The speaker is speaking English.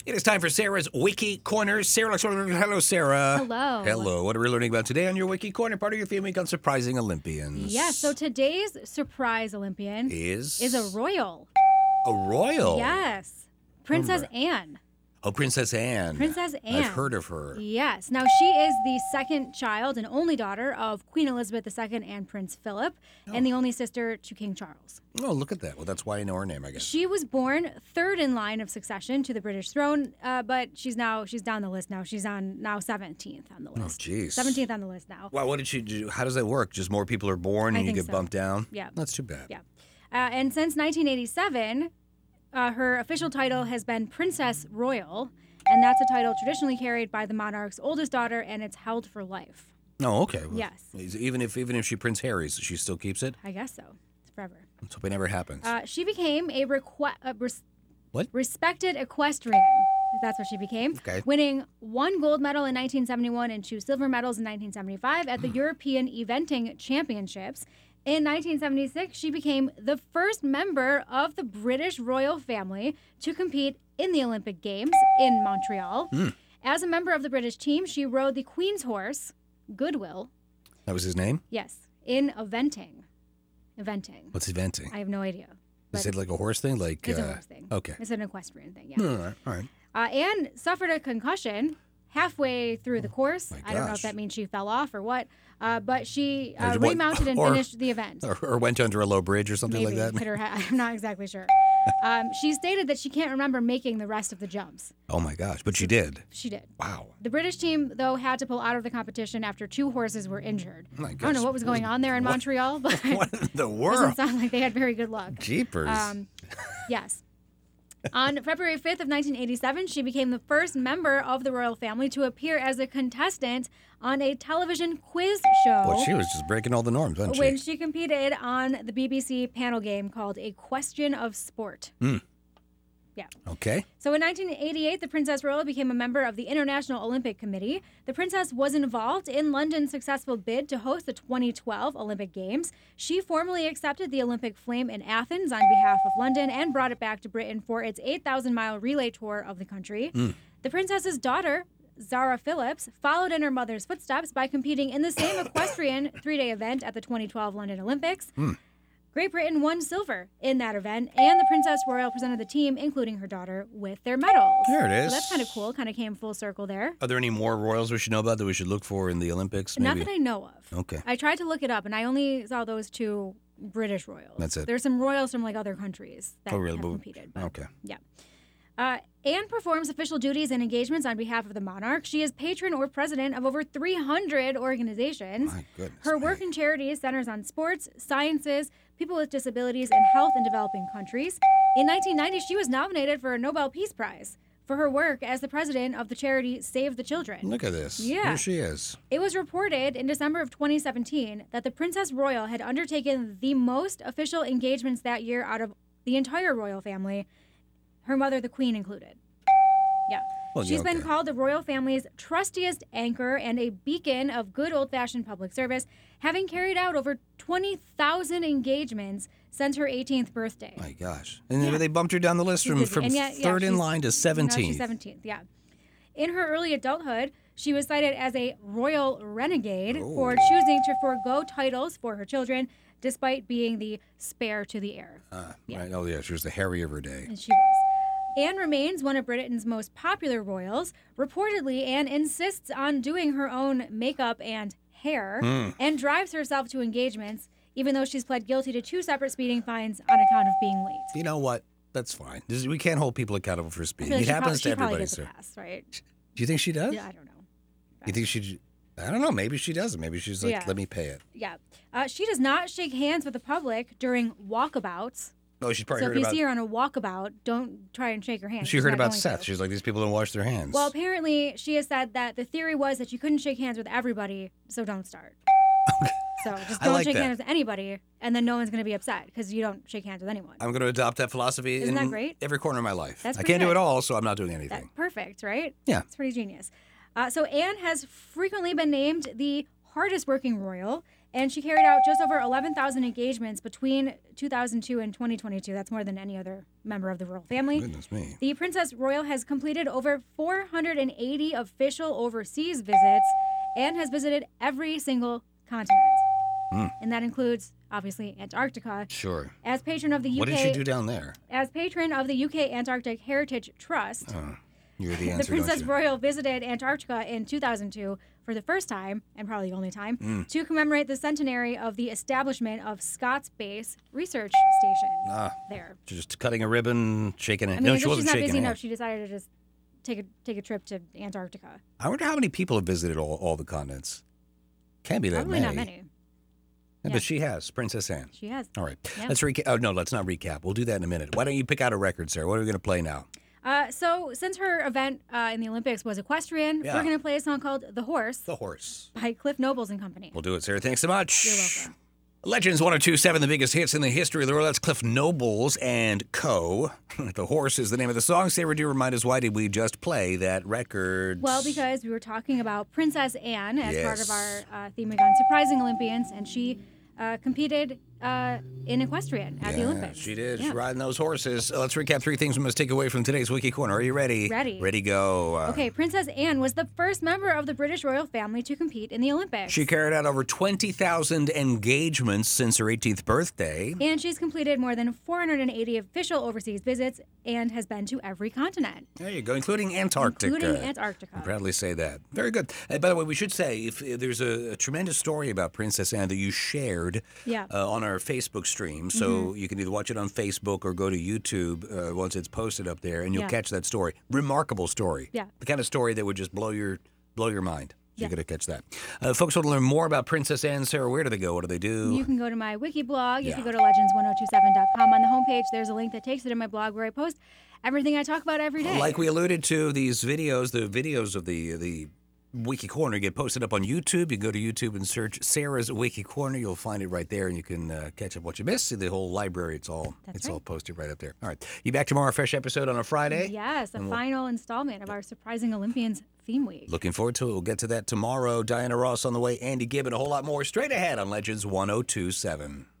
It is time for Sarah's Wiki Corner. Sarah, hello, Sarah. Hello. Hello. What are we learning about today on your Wiki Corner? Part of your theme week on surprising Olympians. Yes, so today's surprise Olympian is a royal. A royal? Yes. Princess Anne. Oh, Princess Anne. Princess Anne. I've heard of her. Yes. Now, she is the second child and only daughter of Queen Elizabeth II and Prince Philip, and the only sister to King Charles. Oh, look at that. Well, that's why I know her name, I guess. She was born third in line of succession to the British throne, but she's down the list now. She's on now 17th on the list. Oh, jeez. 17th on the list now. Wow, what did she do? How does that work? Just more people are born and I you think get so. bumped down? Yeah. That's too bad. Yeah. And since 1987, her official title has been Princess Royal, and that's a title traditionally carried by the monarch's oldest daughter, and it's held for life. Oh, okay. Well, Yes. Even if she Prince Harry's, she still keeps it? I guess so. It's forever. Let's hope it never happens. She became a What? respected equestrian. That's what she became. Okay. Winning 1 gold medal in 1971 and 2 silver medals in 1975 at the European Eventing Championships. In 1976, she became the first member of the British royal family to compete in the Olympic Games in Montreal. As a member of the British team, she rode the Queen's horse, Goodwill. That was his name? Yes, in eventing. Eventing. What's eventing? I have no idea. Is but it like a horse thing? Like it's a horse thing. Okay. It's an equestrian thing, yeah. All right. Anne suffered a concussion halfway through the course. my I don't know gosh. if that means she fell off or what, but she Or what- remounted and or- finished the event. Or went under a low bridge or something Maybe like that? hit her head. I'm not exactly sure. She stated that she can't remember making the rest of the jumps. Oh my gosh! But she did. She did. Wow. The British team, though, had to pull out of the competition after 2 horses were injured. My I don't gosh. know what was going on there in Montreal, but it What in the doesn't world? sound like they had very good luck. Jeepers. Yes. On February 5th of 1987, she became the first member of the royal family to appear as a contestant on a television quiz show. Well, she was just breaking all the norms, wasn't when she? she competed on the BBC panel game called A Question of Sport. Yeah. Okay. So in 1988, the Princess Royal became a member of the International Olympic Committee. The princess was involved in London's successful bid to host the 2012 Olympic Games. She formally accepted the Olympic flame in Athens on behalf of London and brought it back to Britain for its 8,000-mile relay tour of the country. The princess's daughter, Zara Phillips, followed in her mother's footsteps by competing in the same equestrian 3-day event at the 2012 London Olympics. Great Britain won silver in that event, and the Princess Royal presented the team, including her daughter, with their medals. There it is. So that's kind of cool. Kind of came full circle there. Are there any more royals we should know about that we should look for in the Olympics? Not Maybe? that I know of. Okay. I tried to look it up, and I only saw those 2 British royals. That's it. There's some royals from like other countries that Oh, really? have competed. But, Okay. Yeah. Anne performs official duties and engagements on behalf of the monarch. She is patron or president of over 300 organizations. My goodness. Her work in charities centers on sports, sciences, people with disabilities, and health in developing countries. In 1990, she was nominated for a Nobel Peace Prize for her work as the president of the charity Save the Children. Look at this. Yeah. Here she is. It was reported in December of 2017 that the Princess Royal had undertaken the most official engagements that year out of the entire royal family, her mother, the Queen, included. Yeah. Well, She's yeah, been okay. called the royal family's trustiest anchor and a beacon of good old-fashioned public service, having carried out over 20,000 engagements since her 18th birthday. My gosh. And they bumped her down the list She's from, busy. from And yet, yeah, third in she's- line to Now 17th. she's 17th, yeah. In her early adulthood, she was cited as a royal renegade for choosing to forego titles for her children, despite being the spare to the heir. Right. Oh, yeah. She was the Harry of her day. And she was. Anne remains one of Britain's most popular royals. Reportedly, Anne insists on doing her own makeup and hair and drives herself to engagements, even though she's pled guilty to 2 separate speeding fines on account of being late. You know what? That's fine. We can't hold people accountable for I speeding. feel like It happens to she probably everybody, gets a sir. pass, right? Do you think she does? Yeah, I don't know. You think she... I don't know. Maybe she doesn't. Maybe she's like, Yeah. let me pay it. Yeah. She does not shake hands with the public during walkabouts. Oh, she's probably So if heard you about... see her on a walkabout, don't try and shake her hand. She She's heard not about going Seth. to. She's like, these people don't wash their hands. Well, apparently she has said that the theory was that you couldn't shake hands with everybody, so don't start. So just I don't like shake that. hands with anybody, and then no one's going to be upset because you don't shake hands with anyone. I'm going to adopt that philosophy Isn't in that great? every corner of my life. That's I pretty can't do good. it all, so I'm not doing That's anything. perfect, right? Yeah. It's pretty genius. So Anne has frequently been named the hardest working royal, And she carried out just over 11,000 engagements between 2002 and 2022. That's more than any other member of the royal family. Goodness me. The Princess Royal has completed over 480 official overseas visits and has visited every single continent. And that includes, obviously, Antarctica. Sure. As patron of the UK, What did she do down there? As patron of the UK Antarctic Heritage Trust, You're the the answer, Princess don't you? Royal visited Antarctica in 2002 for the first time, and probably the only time, to commemorate the centenary of the establishment of Scott's Base Research Station there. Just cutting a ribbon, shaking it. I mean, No, I she guess wasn't she's not shaking busy enough. hands. She decided to just take a trip to Antarctica. I wonder how many people have visited all the continents. Can't be that Probably many. not many. Yeah, Yeah. but she has, Princess Anne. She has. All right. Yeah. Let's recap. Oh, no, let's not recap. We'll do that in a minute. Why don't you pick out a record, Sarah? What are we going to play now? So since her event in the Olympics was equestrian, Yeah. we're going to play a song called "The Horse" The Horse. by Cliff Nobles and Company. We'll do it, Sarah. Thanks so much. You're welcome. Legends 1027, the biggest hits in the history of the world. That's Cliff Nobles and Co. The Horse is the name of the song. Sarah, do remind us, why did we just play that record? Well, because we were talking about Princess Anne as part of Yes. our theme on surprising Olympians, and she competed in equestrian at the Olympics. She did. Yeah. She's riding those horses. Let's recap 3 things we must take away from today's Wiki Corner. Are you ready? Ready. Ready, go. Okay, Princess Anne was the first member of the British royal family to compete in the Olympics. She carried out over 20,000 engagements since her 18th birthday. And she's completed more than 480 official overseas visits and has been to every continent. There you go, including Antarctica. Including Antarctica. I proudly say that. Very good. By the way, we should say, if there's a tremendous story about Princess Anne that you shared Yeah. on our Facebook stream, so you can either watch it on Facebook or go to YouTube once it's posted up there, and you'll Yeah. catch that story. Remarkable story. Yeah. The kind of story that would just blow your mind. So Yeah. you're going to catch that. Folks want to learn more about Princess Anne. Sarah, where do they go? What do they do? You can go to my wiki blog. Yeah. If you go to legends1027.com on the homepage, there's a link that takes you to my blog where I post everything I talk about every day. Like we alluded to, these videos, the videos of the Wiki Corner get posted up on YouTube. You go to YouTube and search Sarah's Wiki Corner. You'll find it right there, and you can catch up what you missed. See the whole library. It's all That's all right. posted right up there. All right. You back tomorrow, a fresh episode on a Friday? Yes, a final installment of our Surprising Olympians theme week. Looking forward to it. We'll get to that tomorrow. Diana Ross on the way, Andy Gibb, and a whole lot more straight ahead on Legends 1027.